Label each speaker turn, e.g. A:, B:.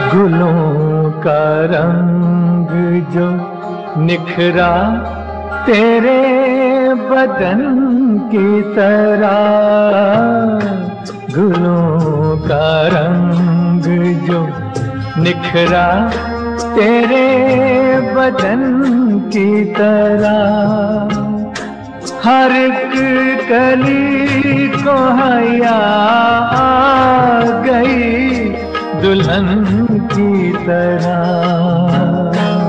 A: गुलों का रंग जो निखरा तेरे बदन की तरह, गुलों का रंग जो निखरा तेरे बदन की तरह, हर एक कली को हया आ गई दुल्हन की तरह।